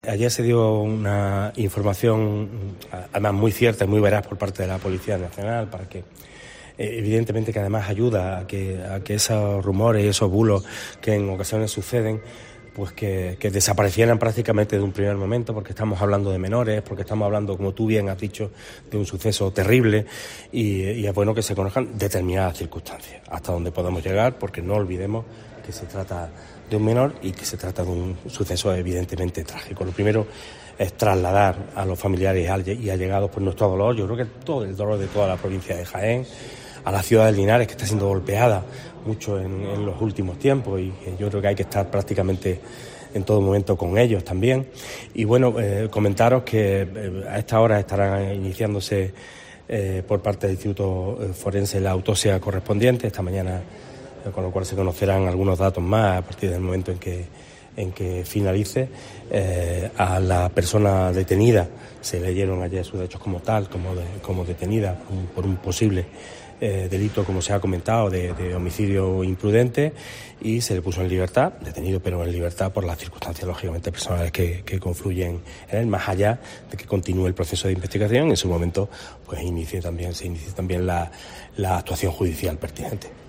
ayer se dio una información, además muy cierta y muy veraz por parte de la Policía Nacional, para que evidentemente que además ayuda a que esos rumores y esos bulos que en ocasiones suceden, pues que desaparecieran prácticamente de un primer momento, porque estamos hablando de menores, porque estamos hablando, como tú bien has dicho, de un suceso terrible y es bueno que se conozcan determinadas circunstancias, hasta donde podemos llegar, porque no olvidemos que se trata de un menor y que se trata de un suceso evidentemente trágico. Lo primero es trasladar a los familiares y allegados pues nuestro dolor, yo creo que todo el dolor de toda la provincia de Jaén, a la ciudad de Linares, que está siendo golpeada mucho en los últimos tiempos, y yo creo que hay que estar prácticamente en todo momento con ellos también. Y bueno, comentaros que a esta hora estarán iniciándose por parte del Instituto Forense la autopsia correspondiente esta mañana, con lo cual se conocerán algunos datos más a partir del momento en que finalice. A la persona detenida se leyeron ayer sus hechos como tal, como detenida por un posible delito, como se ha comentado, de homicidio imprudente, y se le puso en libertad, detenido pero en libertad por las circunstancias lógicamente personales que confluyen en él, más allá de que continúe el proceso de investigación. En su momento pues se inicie también la actuación judicial pertinente.